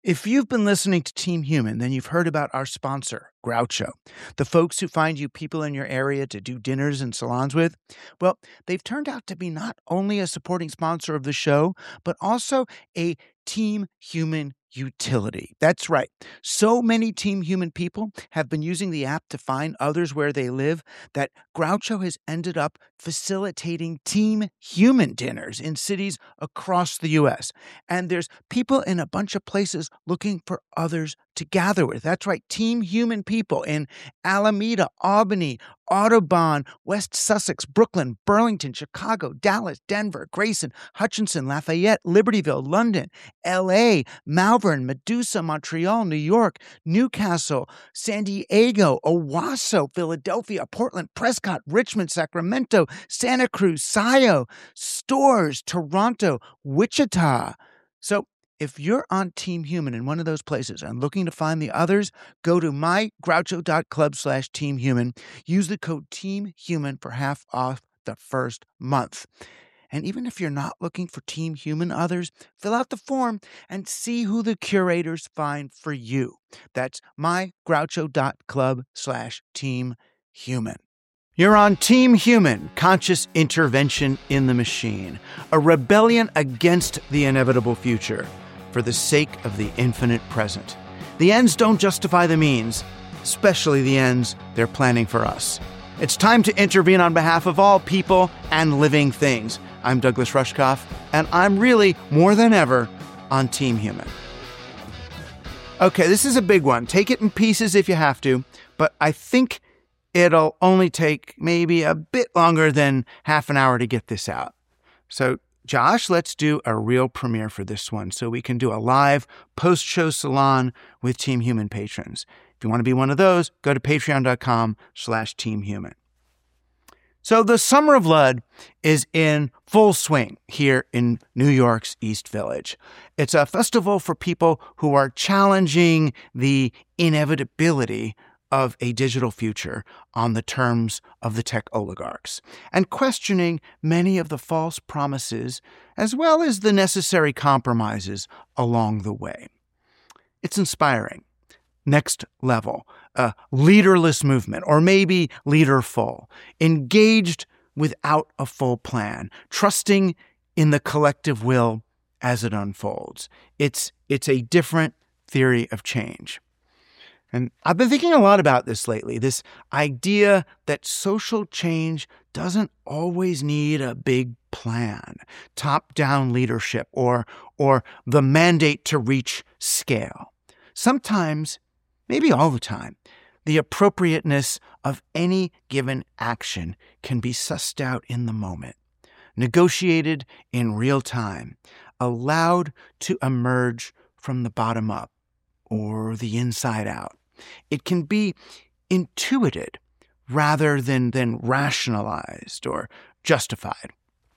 If you've been listening to Team Human, then you've heard about our sponsor, Groucho, the folks who find you people in your area to do dinners and salons with. Well, they've turned out to be not only a supporting sponsor of the show, but also a Team Human utility. That's right. So many Team Human people have been using the app to find others where they live that Groucho has ended up facilitating Team Human dinners in cities across the U.S. And there's people in a bunch of places looking for others to gather with. That's right, Team Human people in Alameda, Albany, Audubon, West Sussex, Brooklyn, Burlington, Chicago, Dallas, Denver, Grayson, Hutchinson, Lafayette, Libertyville, London, LA, Malvern, Medusa, Montreal, New York, Newcastle, San Diego, Owasso, Philadelphia, Portland, Prescott, Richmond, Sacramento, Santa Cruz, Scio, Stores, Toronto, Wichita. So if you're on Team Human in one of those places and looking to find the others, go to mygroucho.club/teamhuman. Use the code TEAMHUMAN for half off the first month. And even if you're not looking for Team Human others, fill out the form and see who the curators find for you. That's mygroucho.club/teamhuman. You're on Team Human, conscious intervention in the machine, a rebellion against the inevitable future for the sake of the infinite present. The ends don't justify the means, especially the ends they're planning for us. It's time to intervene on behalf of all people and living things. I'm Douglas Rushkoff, and I'm really, more than ever, on Team Human. Okay, this is a big one. Take it in pieces if you have to, but I think it'll only take maybe a bit longer than half an hour to get this out. So, Josh, let's do a real premiere for this one so we can do a live post-show salon with Team Human patrons. If you want to be one of those, go to patreon.com/teamhuman. So the Summer of Lud is in full swing here in New York's East Village. It's a festival for people who are challenging the inevitability of a digital future on the terms of the tech oligarchs, and questioning many of the false promises as well as the necessary compromises along the way. It's inspiring. Next level, a leaderless movement, or maybe leaderful, engaged without a full plan, trusting in the collective will as it unfolds. It's a different theory of change. And I've been thinking a lot about this lately, this idea that social change doesn't always need a big plan, top-down leadership, or the mandate to reach scale. Sometimes, maybe all the time, the appropriateness of any given action can be sussed out in the moment, negotiated in real time, allowed to emerge from the bottom up or the inside out. It can be intuited rather than rationalized or justified.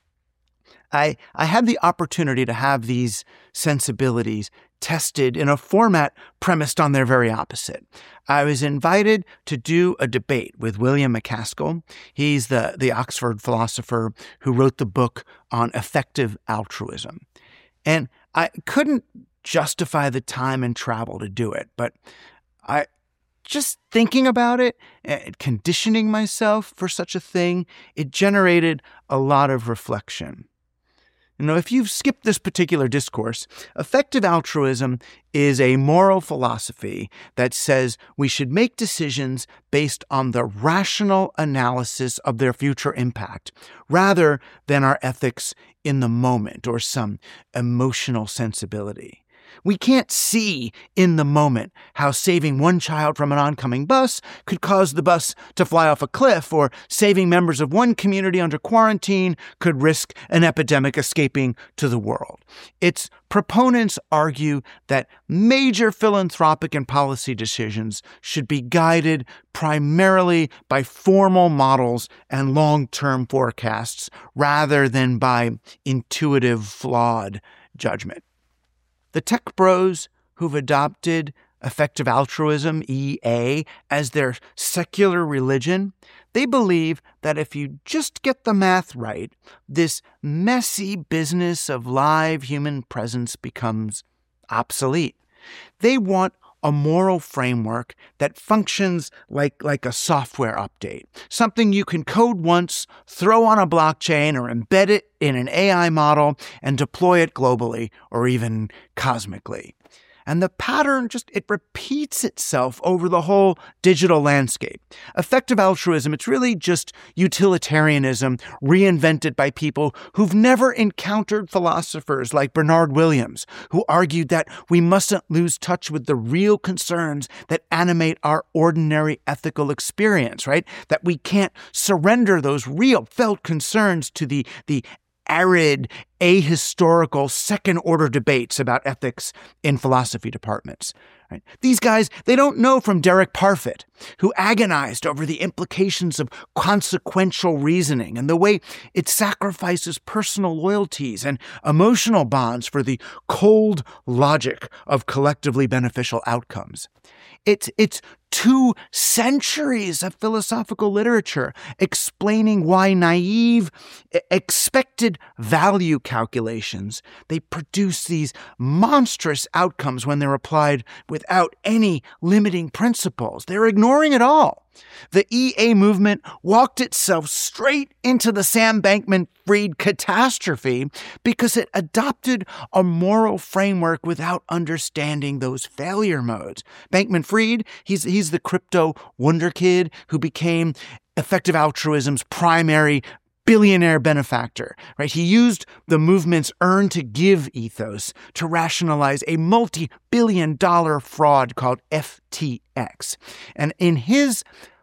I had the opportunity to have these sensibilities tested in a format premised on their very opposite. I was invited to do a debate with William MacAskill. He's the Oxford philosopher who wrote the book on effective altruism. And I couldn't justify the time and travel to do it, but just thinking about it, conditioning myself for such a thing, it generated a lot of reflection. You know, if you've skipped this particular discourse, effective altruism is a moral philosophy that says we should make decisions based on the rational analysis of their future impact, rather than our ethics in the moment or some emotional sensibility. We can't see in the moment how saving one child from an oncoming bus could cause the bus to fly off a cliff, or saving members of one community under quarantine could risk an epidemic escaping to the world. Its proponents argue that major philanthropic and policy decisions should be guided primarily by formal models and long-term forecasts rather than by intuitive, flawed judgment. The tech bros who've adopted effective altruism, EA, as their secular religion, they believe that if you just get the math right, this messy business of live human presence becomes obsolete. They want a moral framework that functions like a software update, something you can code once, throw on a blockchain, or embed it in an AI model and deploy it globally or even cosmically. And the pattern it repeats itself over the whole digital landscape. Effective altruism, it's really just utilitarianism reinvented by people who've never encountered philosophers like Bernard Williams, who argued that we mustn't lose touch with the real concerns that animate our ordinary ethical experience, right? That we can't surrender those real felt concerns to the arid, ahistorical, second-order debates about ethics in philosophy departments. Right? These guys, they don't know from Derek Parfit, who agonized over the implications of consequential reasoning and the way it sacrifices personal loyalties and emotional bonds for the cold logic of collectively beneficial outcomes. It's 2 centuries of philosophical literature explaining why naive, expected value calculations, they produce these monstrous outcomes when they're applied without any limiting principles. They're ignoring it all. The EA movement walked itself straight into the Sam Bankman-Fried catastrophe because it adopted a moral framework without understanding those failure modes. Bankman-Fried, he's the crypto wonder kid who became effective altruism's primary billionaire benefactor, right? He used the movement's earn to give ethos to rationalize a multi-billion-dollar fraud called FTX. And in his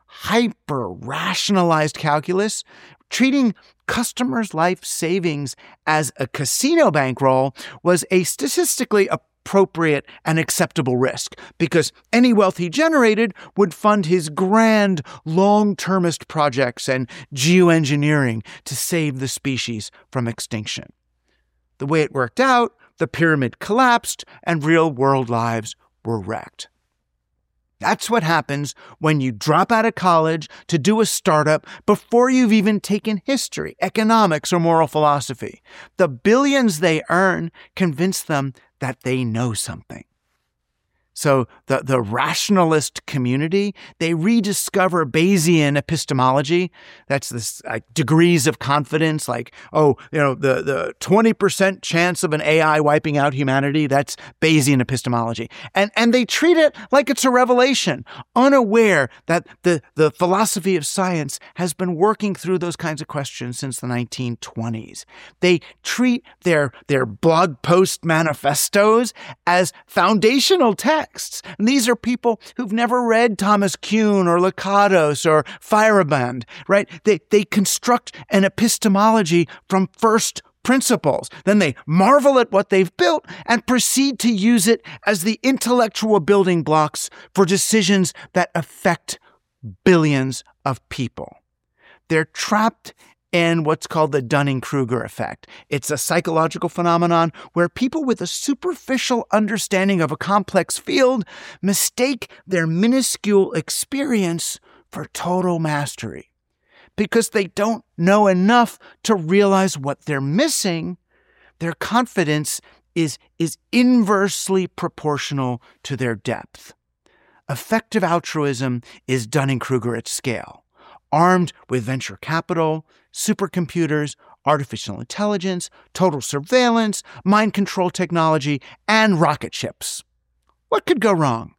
hyper-rationalized calculus, treating customers' life savings as a casino bankroll was a statistically appropriate and acceptable risk because any wealth he generated would fund his grand long-termist projects and geoengineering to save the species from extinction. The way it worked out, the pyramid collapsed and real-world lives were wrecked. That's what happens when you drop out of college to do a startup before you've even taken history, economics, or moral philosophy. The billions they earn convince them that they know something. So the rationalist community, they rediscover Bayesian epistemology. That's this degrees of confidence, like, the 20% chance of an AI wiping out humanity, that's Bayesian epistemology. And they treat it like it's a revelation, unaware that the philosophy of science has been working through those kinds of questions since the 1920s. They treat their blog post manifestos as foundational texts. And these are people who've never read Thomas Kuhn or Lakatos or Feyerabend, right? They construct an epistemology from first principles. Then they marvel at what they've built and proceed to use it as the intellectual building blocks for decisions that affect billions of people. They're trapped in what's called the Dunning-Kruger effect. It's a psychological phenomenon where people with a superficial understanding of a complex field mistake their minuscule experience for total mastery. Because they don't know enough to realize what they're missing, their confidence is inversely proportional to their depth. Effective altruism is Dunning-Kruger at scale, armed with venture capital, supercomputers, artificial intelligence, total surveillance, mind control technology, and rocket ships. What could go wrong?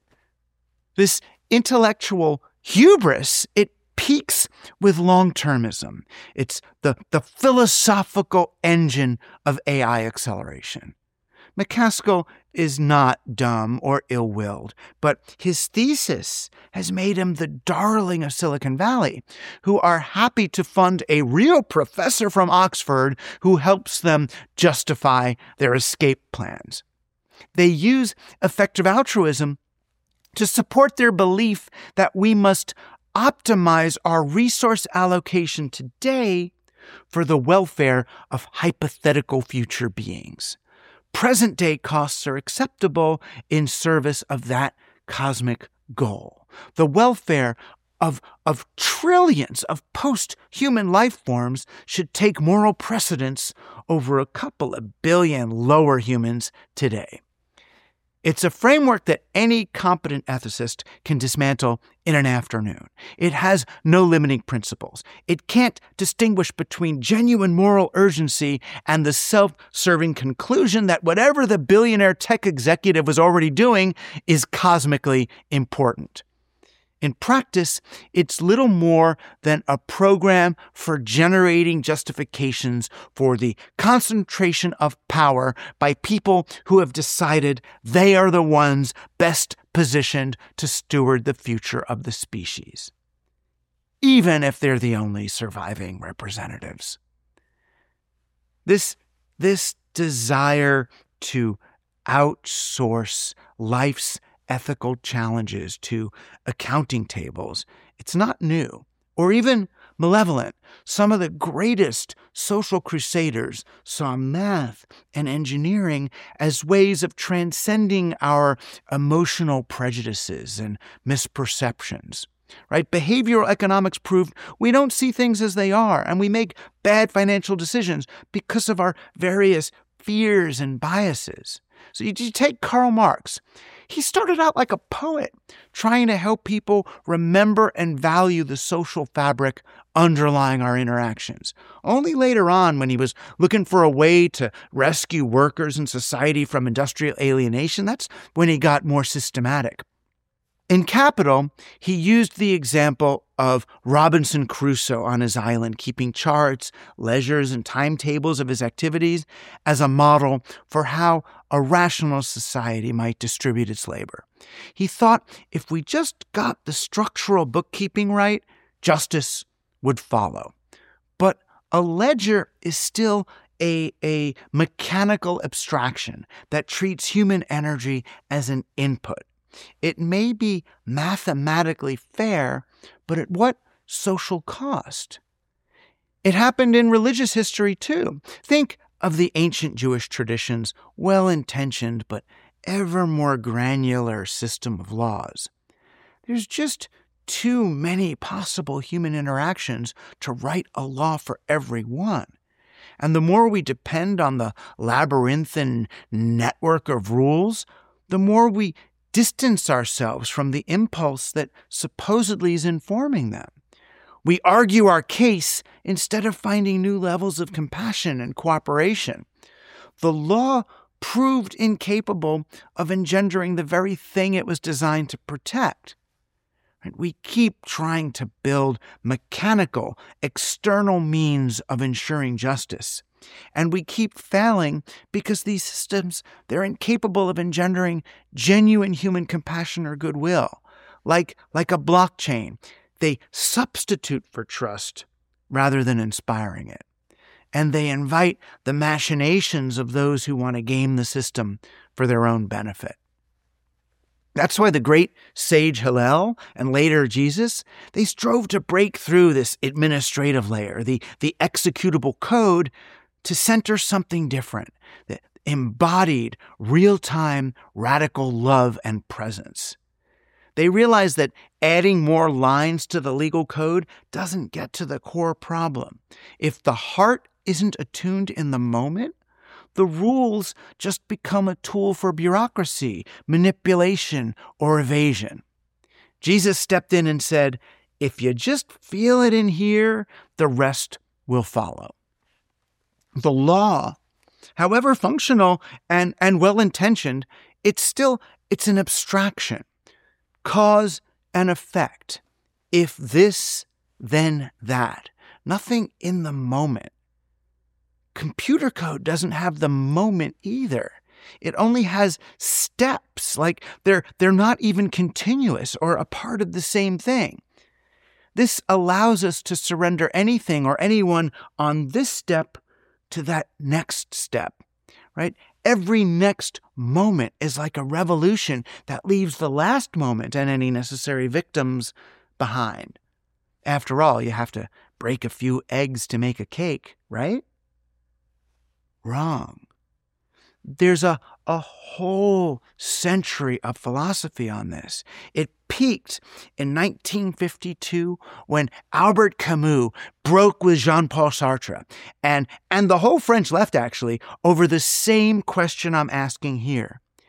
This intellectual hubris, it peaks with long-termism. It's the philosophical engine of AI acceleration. McCaskill is not dumb or ill-willed, but his thesis has made him the darling of Silicon Valley, who are happy to fund a real professor from Oxford who helps them justify their escape plans. They use effective altruism to support their belief that we must optimize our resource allocation today for the welfare of hypothetical future beings. Present-day costs are acceptable in service of that cosmic goal. The welfare of trillions of post-human life forms should take moral precedence over a couple of billion lower humans today. It's a framework that any competent ethicist can dismantle in an afternoon. It has no limiting principles. It can't distinguish between genuine moral urgency and the self-serving conclusion that whatever the billionaire tech executive was already doing is cosmically important. In practice, it's little more than a program for generating justifications for the concentration of power by people who have decided they are the ones best positioned to steward the future of the species, even if they're the only surviving representatives. This desire to outsource life's ethical challenges to accounting tables, it's not new or even malevolent. Some of the greatest social crusaders saw math and engineering as ways of transcending our emotional prejudices and misperceptions. Right? Behavioral economics proved we don't see things as they are, and we make bad financial decisions because of our various fears and biases. So you take Karl Marx. He started out like a poet, trying to help people remember and value the social fabric underlying our interactions. Only later on, when he was looking for a way to rescue workers and society from industrial alienation, that's when he got more systematic. In Capital, he used the example of Robinson Crusoe on his island, keeping charts, ledgers, and timetables of his activities as a model for how a rational society might distribute its labor. He thought if we just got the structural bookkeeping right, justice would follow. But a ledger is still a mechanical abstraction that treats human energy as an input. It may be mathematically fair, but at what social cost? It happened in religious history too. Think of the ancient Jewish tradition's well-intentioned but ever more granular system of laws. There's just too many possible human interactions to write a law for everyone. And the more we depend on the labyrinthine network of rules, the more we distance ourselves from the impulse that supposedly is informing them. We argue our case instead of finding new levels of compassion and cooperation. The law proved incapable of engendering the very thing it was designed to protect. We keep trying to build mechanical, external means of ensuring justice. And we keep failing because these systems, they're incapable of engendering genuine human compassion or goodwill. Like a blockchain, they substitute for trust rather than inspiring it. And they invite the machinations of those who want to game the system for their own benefit. That's why the great sage Hillel and later Jesus, they strove to break through this administrative layer, the executable code, to center something different that embodied real-time radical love and presence. They realized that adding more lines to the legal code doesn't get to the core problem. If the heart isn't attuned in the moment, the rules just become a tool for bureaucracy, manipulation, or evasion. Jesus stepped in and said, if you just feel it in here, the rest will follow. The law, however functional and well-intentioned, it's an abstraction. Cause and effect. If this, then that. Nothing in the moment. Computer code doesn't have the moment either. It only has steps, like they're not even continuous or a part of the same thing. This allows us to surrender anything or anyone on this step to that next step, right? Every next moment is like a revolution that leaves the last moment and any necessary victims behind. After all, you have to break a few eggs to make a cake, right? Wrong. There's a whole century of philosophy on this. It peaked in 1952 when Albert Camus broke with Jean-Paul Sartre and the whole French left, actually, over the same question I'm asking here.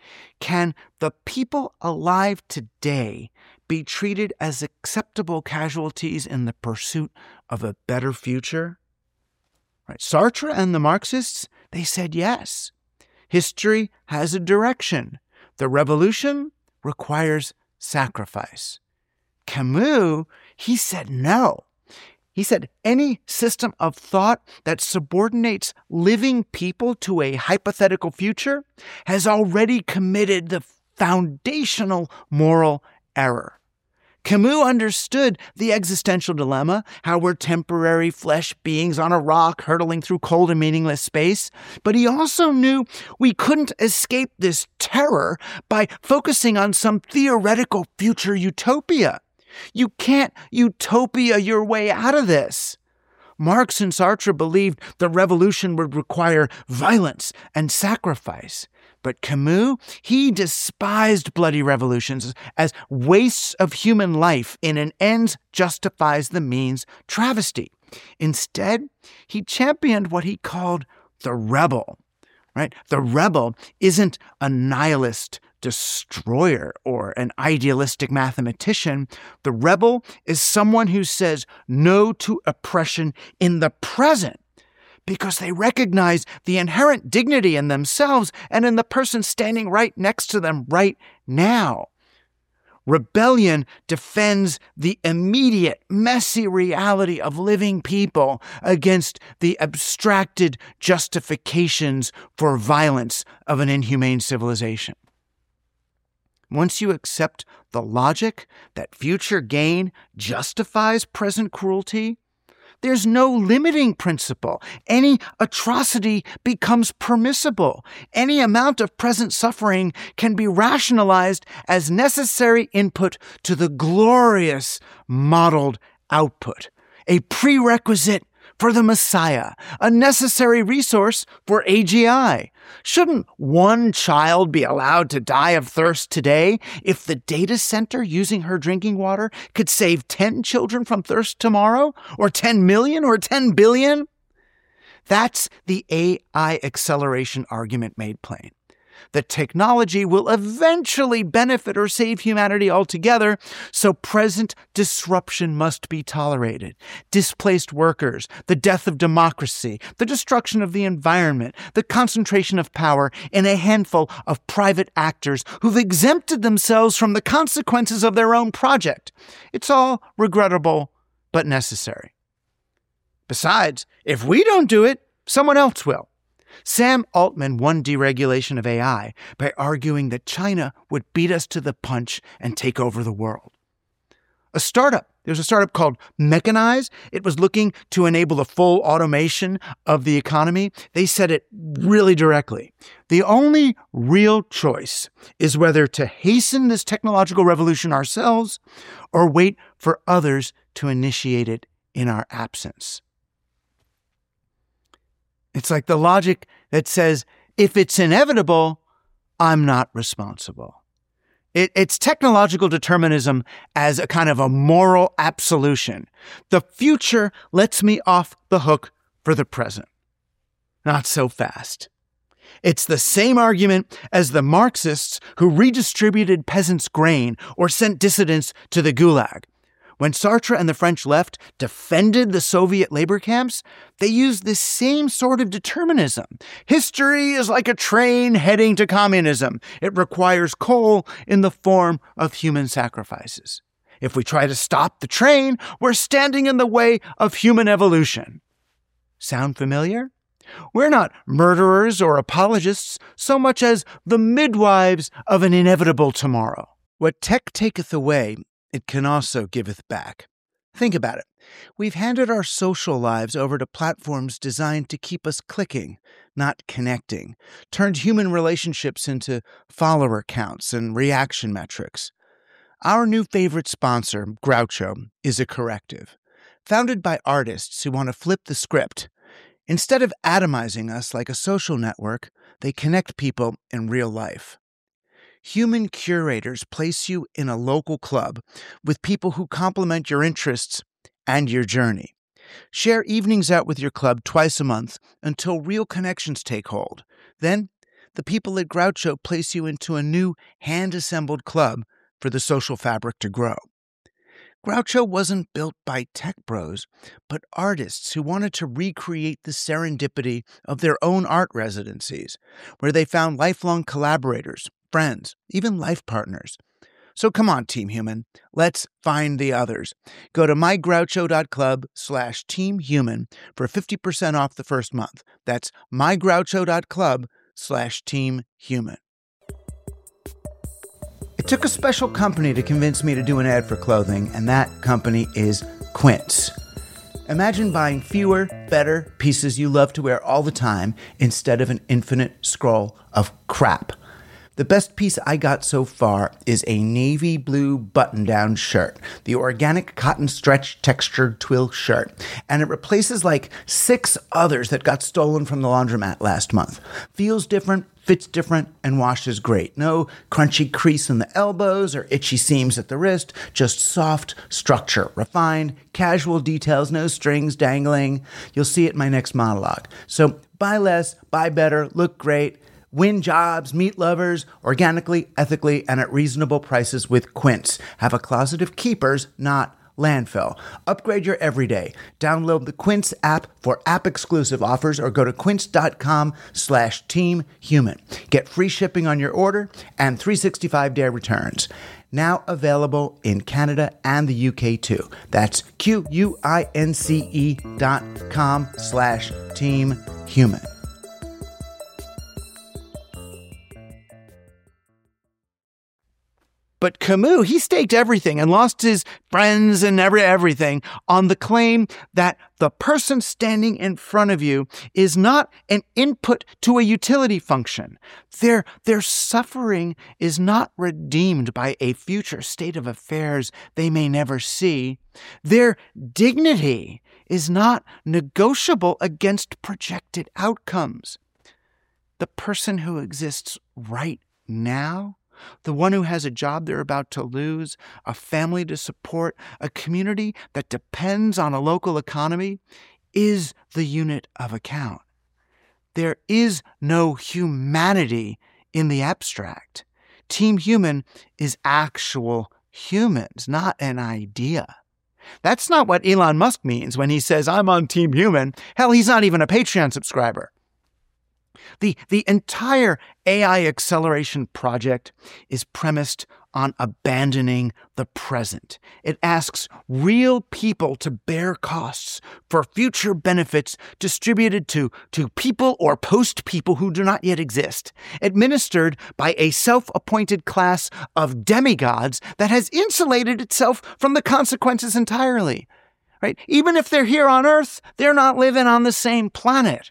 can the people alive today be treated as acceptable casualties in the pursuit of a better future? Right. Sartre and the Marxists, they said yes. History has a direction. The revolution requires sacrifice. Camus, he said no. He said any system of thought that subordinates living people to a hypothetical future has already committed the foundational moral error. Camus understood the existential dilemma, how we're temporary flesh beings on a rock hurtling through cold and meaningless space, but he also knew we couldn't escape this terror by focusing on some theoretical future utopia. You can't utopia your way out of this. Marx and Sartre believed the revolution would require violence and sacrifice. But Camus, he despised bloody revolutions as wastes of human life in an ends justifies the means travesty. Instead, he championed what he called the rebel. Right? The rebel isn't a nihilist destroyer or an idealistic mathematician. The rebel is someone who says no to oppression in the present, because they recognize the inherent dignity in themselves and in the person standing right next to them right now. Rebellion defends the immediate, messy reality of living people against the abstracted justifications for violence of an inhumane civilization. Once you accept the logic that future gain justifies present cruelty, there's no limiting principle. Any atrocity becomes permissible. Any amount of present suffering can be rationalized as necessary input to the glorious modeled output, a prerequisite for the Messiah, a necessary resource for AGI. Shouldn't one child be allowed to die of thirst today if the data center using her drinking water could save 10 children from thirst tomorrow? Or 10 million or 10 billion? That's the AI acceleration argument made plain. The technology will eventually benefit or save humanity altogether, so present disruption must be tolerated. Displaced workers, the death of democracy, the destruction of the environment, the concentration of power in a handful of private actors who've exempted themselves from the consequences of their own project. It's all regrettable, but necessary. Besides, if we don't do it, someone else will. Sam Altman won deregulation of AI by arguing that China would beat us to the punch and take over the world. There's a startup called Mechanize. It was looking to enable the full automation of the economy. They said it really directly. The only real choice is whether to hasten this technological revolution ourselves or wait for others to initiate it in our absence. It's like the logic that says, if it's inevitable, I'm not responsible. It's technological determinism as a kind of a moral absolution. The future lets me off the hook for the present. Not so fast. It's the same argument as the Marxists who redistributed peasants' grain or sent dissidents to the Gulag. When Sartre and the French left defended the Soviet labor camps, they used the same sort of determinism. History is like a train heading to communism. It requires coal in the form of human sacrifices. If we try to stop the train, we're standing in the way of human evolution. Sound familiar? We're not murderers or apologists so much as the midwives of an inevitable tomorrow. What tech taketh away, it can also giveth back. Think about it. We've handed our social lives over to platforms designed to keep us clicking, not connecting, turned human relationships into follower counts and reaction metrics. Our new favorite sponsor, Groucho, is a corrective. Founded by artists who want to flip the script. Instead of atomizing us like a social network, they connect people in real life. Human curators place you in a local club with people who complement your interests and your journey. Share evenings out with your club twice a month until real connections take hold. Then, the people at Groucho place you into a new hand-assembled club for the social fabric to grow. Groucho wasn't built by tech bros, but artists who wanted to recreate the serendipity of their own art residencies, where they found lifelong collaborators, friends, even life partners. So come on, Team Human, let's find the others. Go to mygroucho.club/teamhuman for 50% off the first month. That's mygroucho.club/teamhuman. It took a special company to convince me to do an ad for clothing, and that company is Quince. Imagine buying fewer, better pieces you love to wear all the time instead of an infinite scroll of crap. The best piece I got so far is a navy blue button-down shirt, the organic cotton stretch textured twill shirt, and it replaces like 6 others that got stolen from the laundromat last month. Feels different, fits different, and washes great. No crunchy crease in the elbows or itchy seams at the wrist, just soft structure, refined, casual details, no strings dangling. You'll see it in my next monologue. So buy less, buy better, look great, win jobs, meet lovers, organically, ethically, and at reasonable prices with Quince. Have a closet of keepers, not landfill. Upgrade your everyday. Download the Quince app for app-exclusive offers or go to quince.com/teamhuman. Get free shipping on your order and 365-day returns. Now available in Canada and the UK too. That's QUINCE.com/teamhuman. But Camus, he staked everything and lost his friends and everything on the claim that the person standing in front of you is not an input to a utility function. Their suffering is not redeemed by a future state of affairs they may never see. Their dignity is not negotiable against projected outcomes. The person who exists right now, the one who has a job they're about to lose, a family to support, a community that depends on a local economy, is the unit of account. There is no humanity in the abstract. Team Human is actual humans, not an idea. That's not what Elon Musk means when he says, I'm on Team Human. Hell, he's not even a Patreon subscriber. The entire AI acceleration project is premised on abandoning the present. It asks real people to bear costs for future benefits distributed to people or post-people who do not yet exist, administered by a self-appointed class of demigods that has insulated itself from the consequences entirely. Right? Even if they're here on Earth, they're not living on the same planet.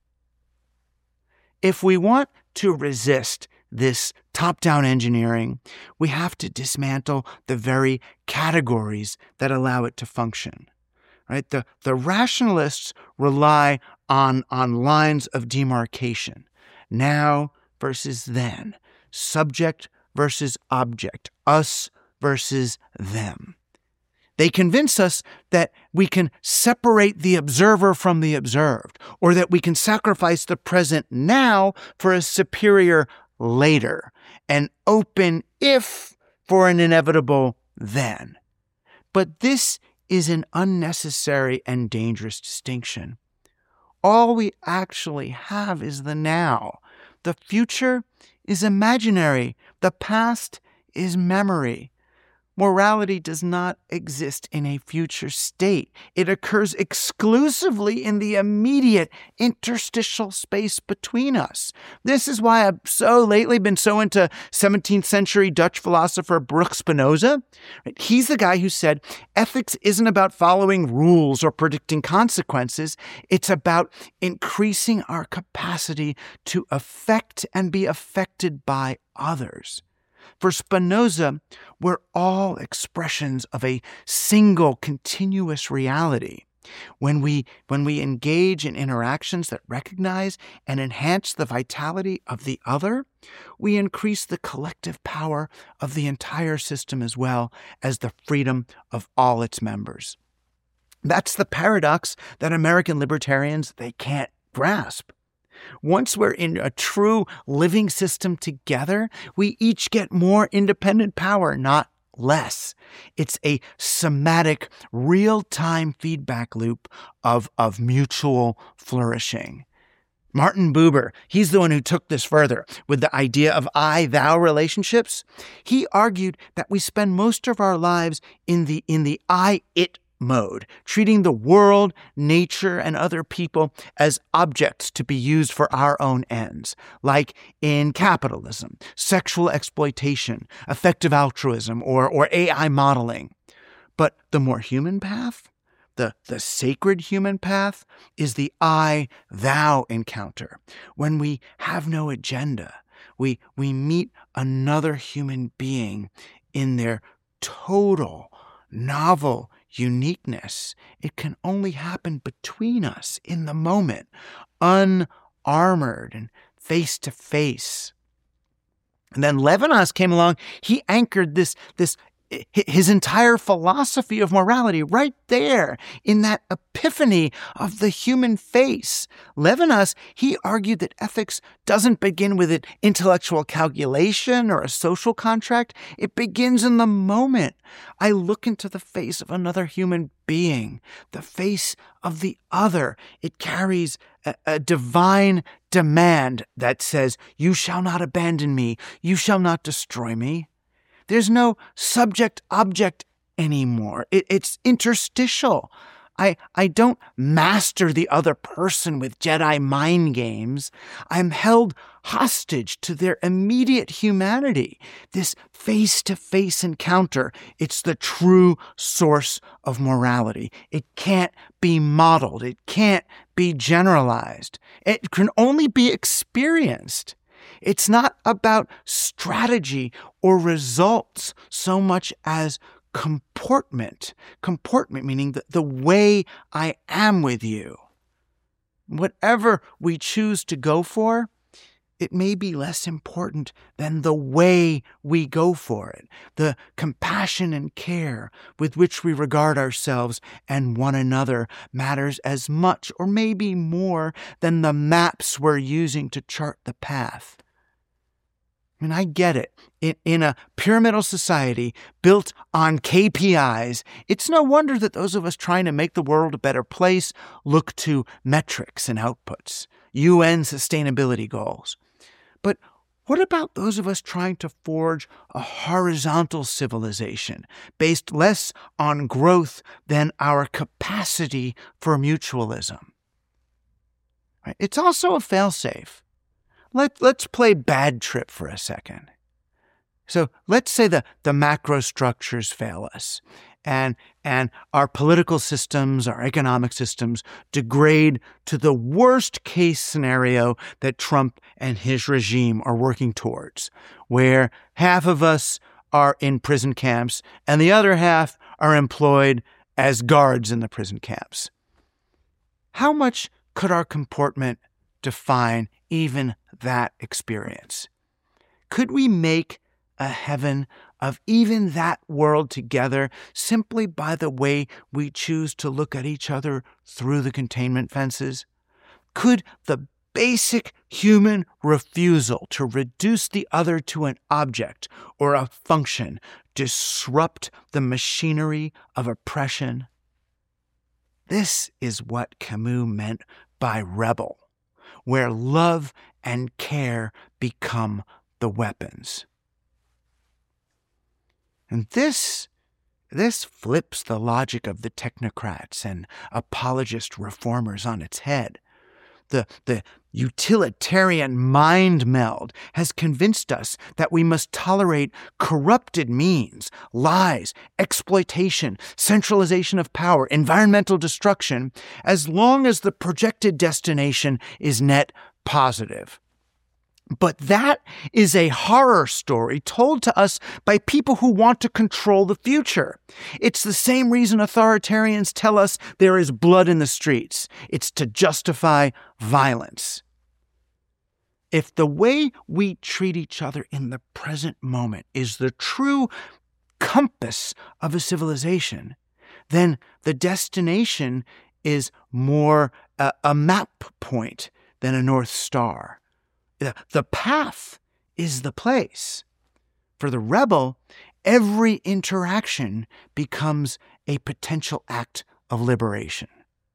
If we want to resist this top-down engineering, we have to dismantle the very categories that allow it to function. Right? The rationalists rely on lines of demarcation, now versus then, subject versus object, us versus them. They convince us that we can separate the observer from the observed, or that we can sacrifice the present now for a superior later, an open if for an inevitable then. But this is an unnecessary and dangerous distinction. All we actually have is the now. The future is imaginary. The past is memory. Morality does not exist in a future state. It occurs exclusively in the immediate interstitial space between us. This is why I've so lately been so into 17th century Dutch philosopher Baruch Spinoza. He's the guy who said, ethics isn't about following rules or predicting consequences. It's about increasing our capacity to affect and be affected by others. For Spinoza, we're all expressions of a single continuous reality. When we engage in interactions that recognize and enhance the vitality of the other, we increase the collective power of the entire system as well as the freedom of all its members. That's the paradox that American libertarians, they can't grasp. Once we're in a true living system together, we each get more independent power, not less. It's a somatic, real-time feedback loop of mutual flourishing. Martin Buber, he's the one who took this further with the idea of I-thou relationships. He argued that we spend most of our lives in the I-it mode, treating the world, nature, and other people as objects to be used for our own ends, like in capitalism, sexual exploitation, effective altruism, or AI modeling. But the more human path, the sacred human path, is the I-thou encounter. When we have no agenda, we meet another human being in their total, novel uniqueness. It can only happen between us in the moment, unarmored and face to face. And then Levinas came along. He anchored his entire philosophy of morality right there in that epiphany of the human face. Levinas, he argued that ethics doesn't begin with an intellectual calculation or a social contract. It begins in the moment I look into the face of another human being, the face of the other. It carries a divine demand that says, "You shall not abandon me. You shall not destroy me." There's no subject-object anymore. It's interstitial. I don't master the other person with Jedi mind games. I'm held hostage to their immediate humanity. This face-to-face encounter, it's the true source of morality. It can't be modeled. It can't be generalized. It can only be experienced. It's not about strategy or results so much as comportment. Comportment meaning the way I am with you. Whatever we choose to go for, it may be less important than the way we go for it, the compassion and care with which we regard ourselves and one another matters as much or maybe more than the maps we're using to chart the path. I mean, I get it. In a pyramidal society built on KPIs, it's no wonder that those of us trying to make the world a better place look to metrics and outputs, UN sustainability goals. But what about those of us trying to forge a horizontal civilization based less on growth than our capacity for mutualism? Right? It's also a failsafe. Let's play bad trip for a second. So let's say the macro structures fail us and our political systems, our economic systems degrade to the worst case scenario that Trump and his regime are working towards, where half of us are in prison camps and the other half are employed as guards in the prison camps. How much could our comportment define even that experience? Could we make a heaven of even that world together simply by the way we choose to look at each other through the containment fences? Could the basic human refusal to reduce the other to an object or a function disrupt the machinery of oppression? This is what Camus meant by rebel, where love and care become the weapons. And this flips the logic of the technocrats and apologist reformers on its head. The utilitarian mind meld has convinced us that we must tolerate corrupted means, lies, exploitation, centralization of power, environmental destruction, as long as the projected destination is net positive. But that is a horror story told to us by people who want to control the future. It's the same reason authoritarians tell us there is blood in the streets. It's to justify violence. If the way we treat each other in the present moment is the true compass of a civilization, then the destination is more a map point than a North Star. The path is the place. For the rebel, every interaction becomes a potential act of liberation.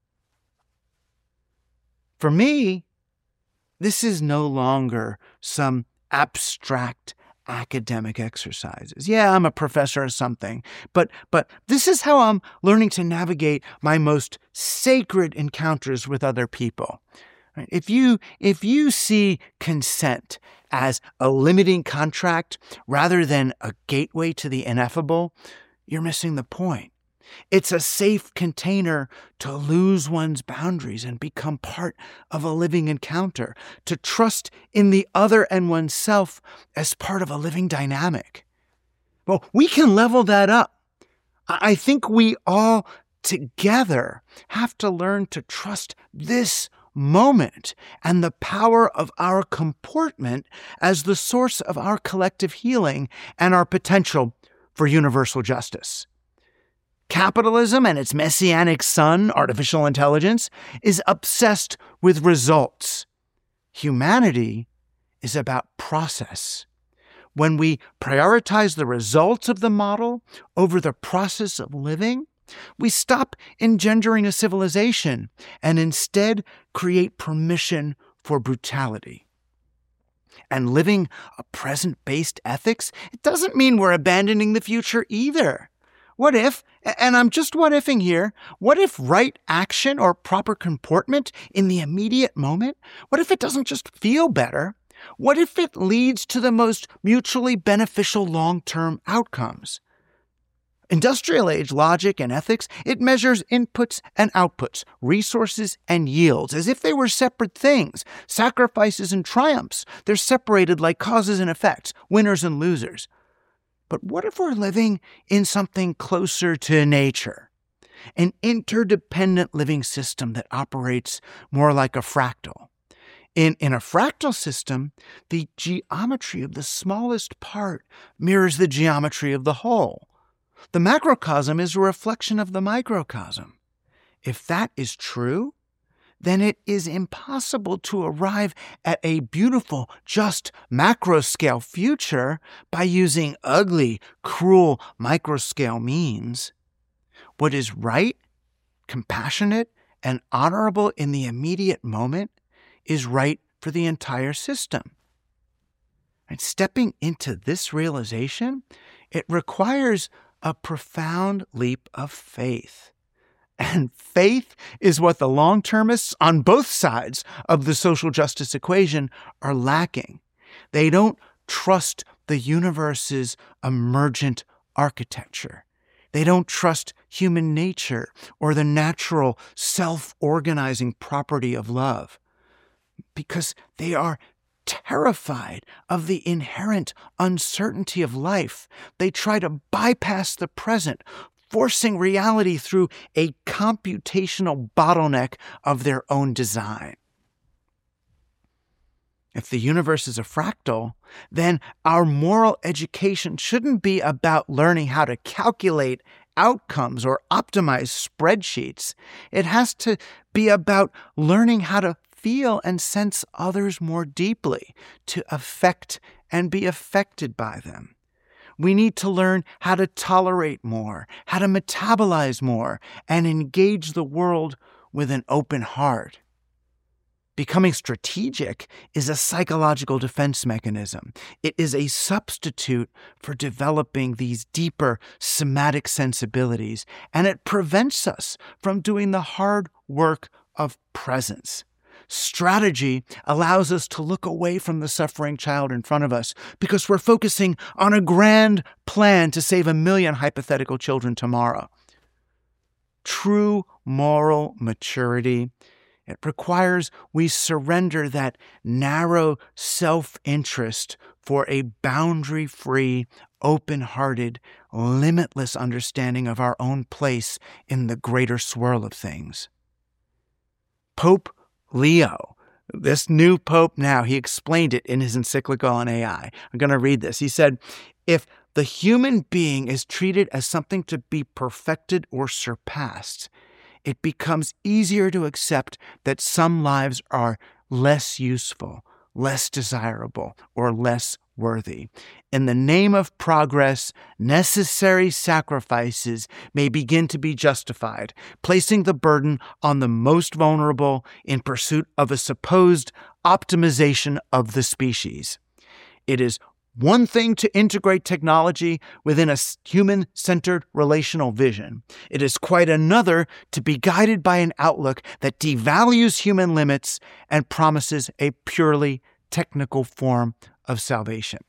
For me, this is no longer some abstract academic exercises. Yeah, I'm a professor or something, but this is how I'm learning to navigate my most sacred encounters with other people. Right? If you see consent as a limiting contract rather than a gateway to the ineffable, you're missing the point. It's a safe container to lose one's boundaries and become part of a living encounter, to trust in the other and oneself as part of a living dynamic. Well, we can level that up. I think we all together have to learn to trust this moment and the power of our comportment as the source of our collective healing and our potential for universal justice. Capitalism and its messianic son, artificial intelligence, is obsessed with results. Humanity is about process. When we prioritize the results of the model over the process of living, we stop engendering a civilization and instead create permission for brutality. And living a present-based ethics, it doesn't mean we're abandoning the future either. What if, and I'm just what-ifing here, what if right action or proper comportment in the immediate moment, what if it doesn't just feel better? What if it leads to the most mutually beneficial long-term outcomes? Industrial age logic and ethics, it measures inputs and outputs, resources and yields, as if they were separate things, sacrifices and triumphs. They're separated like causes and effects, winners and losers. But what if we're living in something closer to nature? An interdependent living system that operates more like a fractal. In a fractal system, the geometry of the smallest part mirrors the geometry of the whole. The macrocosm is a reflection of the microcosm. If that is true, then it is impossible to arrive at a beautiful, just macro-scale future by using ugly, cruel micro-scale means. What is right, compassionate, and honorable in the immediate moment is right for the entire system. And stepping into this realization, it requires a profound leap of faith. And faith is what the long-termists on both sides of the social justice equation are lacking. They don't trust the universe's emergent architecture. They don't trust human nature or the natural self-organizing property of love because they are terrified of the inherent uncertainty of life. They try to bypass the present, forcing reality through a computational bottleneck of their own design. If the universe is a fractal, then our moral education shouldn't be about learning how to calculate outcomes or optimize spreadsheets. It has to be about learning how to feel and sense others more deeply, to affect and be affected by them. We need to learn how to tolerate more, how to metabolize more, and engage the world with an open heart. Becoming strategic is a psychological defense mechanism. It is a substitute for developing these deeper somatic sensibilities, and it prevents us from doing the hard work of presence. Strategy allows us to look away from the suffering child in front of us because we're focusing on a grand plan to save 1 million hypothetical children tomorrow. True moral maturity, it requires we surrender that narrow self-interest for a boundary-free, open-hearted, limitless understanding of our own place in the greater swirl of things. Pope Leo, this new pope now, he explained it in his encyclical on AI. I'm going to read this. He said, if the human being is treated as something to be perfected or surpassed, it becomes easier to accept that some lives are less useful, less desirable, or less worthy. In the name of progress, necessary sacrifices may begin to be justified, placing the burden on the most vulnerable in pursuit of a supposed optimization of the species. It is one thing to integrate technology within a human-centered relational vision. It is quite another to be guided by an outlook that devalues human limits and promises a purely technical form of salvation.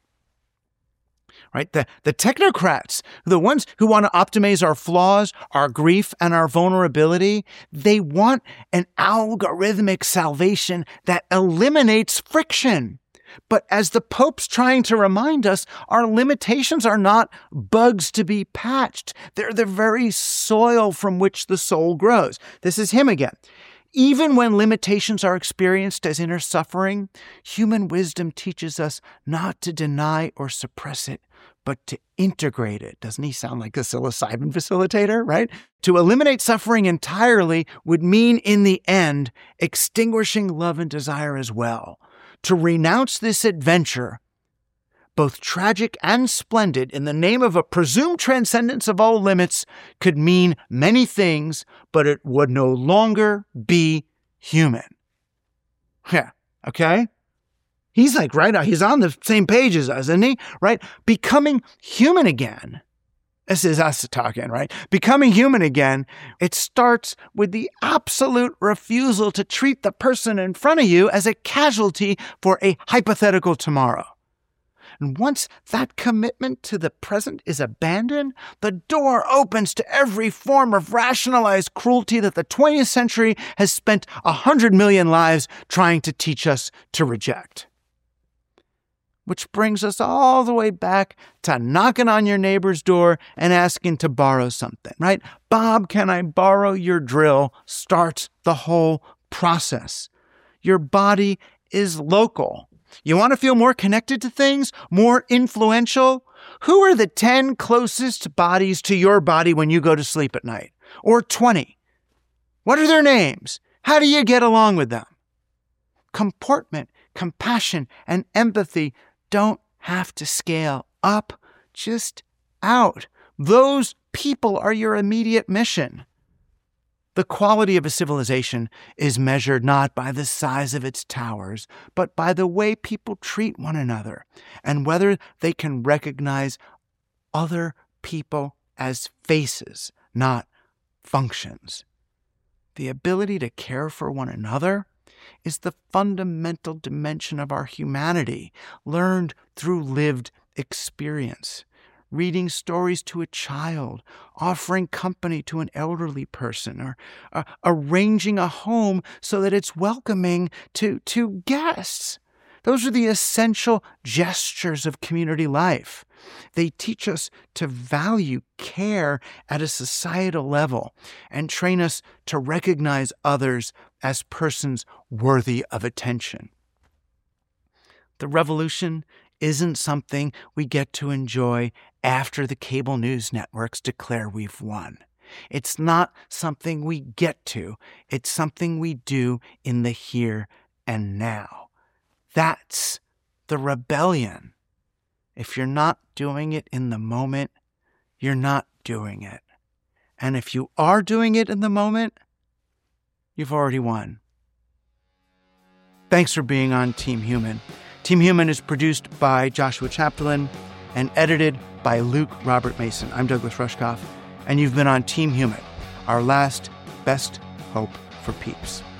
Right? The technocrats, the ones who want to optimize our flaws, our grief, and our vulnerability, they want an algorithmic salvation that eliminates friction. But as the Pope's trying to remind us, our limitations are not bugs to be patched. They're the very soil from which the soul grows. This is him again. Even when limitations are experienced as inner suffering, human wisdom teaches us not to deny or suppress it, but to integrate it. Doesn't he sound like a psilocybin facilitator, right? To eliminate suffering entirely would mean, in the end, extinguishing love and desire as well. To renounce this adventure, both tragic and splendid, in the name of a presumed transcendence of all limits, could mean many things, but it would no longer be human. Yeah, okay? He's like, right, he's on the same page as us, isn't he? Right? Becoming human again. This is us talking, right? Becoming human again, it starts with the absolute refusal to treat the person in front of you as a casualty for a hypothetical tomorrow. And once that commitment to the present is abandoned, the door opens to every form of rationalized cruelty that the 20th century has spent 100 million lives trying to teach us to reject. Which brings us all the way back to knocking on your neighbor's door and asking to borrow something, right? Bob, can I borrow your drill? Starts the whole process. Your body is local. You want to feel more connected to things, more influential? Who are the 10 closest bodies to your body when you go to sleep at night? Or 20? What are their names? How do you get along with them? Comportment, compassion, and empathy don't have to scale up, just out. Those people are your immediate mission. The quality of a civilization is measured not by the size of its towers, but by the way people treat one another and whether they can recognize other people as faces, not functions. The ability to care for one another is the fundamental dimension of our humanity, learned through lived experience. Reading stories to a child, offering company to an elderly person, or arranging a home so that it's welcoming to guests. Those are the essential gestures of community life. They teach us to value care at a societal level and train us to recognize others as persons worthy of attention. The revolution isn't something we get to enjoy after the cable news networks declare we've won. It's not something we get to. It's something we do in the here and now. That's the rebellion. If you're not doing it in the moment, you're not doing it. And if you are doing it in the moment, you've already won. Thanks for being on Team Human. Team Human is produced by Joshua Chapdelaine and edited by Luke Robert Mason. I'm Douglas Rushkoff, and you've been on Team Human, our last best hope for peeps.